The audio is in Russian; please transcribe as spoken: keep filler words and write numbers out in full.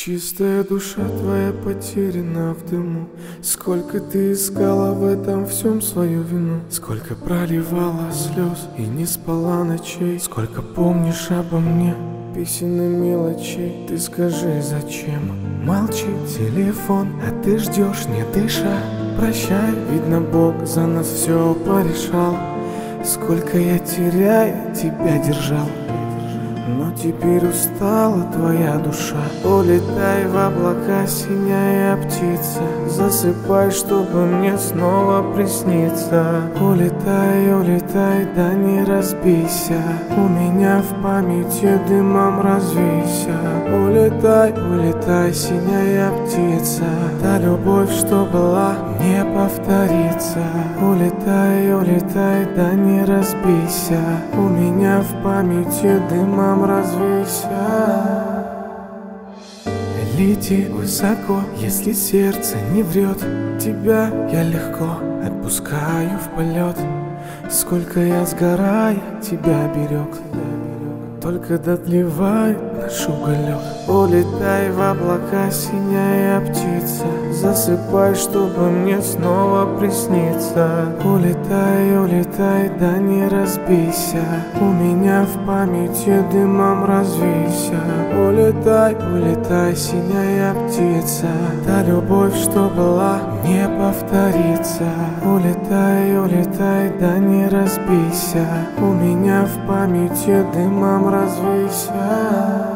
Чистая душа твоя потеряна в дыму. Сколько ты искала в этом всем свою вину, сколько проливала слез и не спала ночей, сколько помнишь обо мне песен и мелочей. Ты скажи, зачем молчит телефон, а ты ждешь, не дыша. Прощай, видно, Бог за нас все порешал. Сколько я теряя тебя держал, но теперь устала твоя душа. Улетай в облака, синяя птица, засыпай, чтобы мне снова присниться. Улетай, улетай, да не разбейся, у меня в памяти дымом развейся. Улетай, улетай, синяя птица, та любовь, что была, не повторится. Улетай, улетай, да не разбейся, у меня в памяти дымом развейся. Лети высоко, если сердце не врет, тебя я легко отпускаю в полет. Сколько я сгорая тебя берег, только дотлевает наш уголек. Улетай в облака, синяя птица, засыпай, чтобы мне снова присниться. Улетай, улетай, да не разбейся, у меня в памяти дымом развейся. Улетай, улетай, синяя птица, та любовь, что была, не повторится. Улетай, улетай, да не разбейся, у меня в памяти дымом развейся.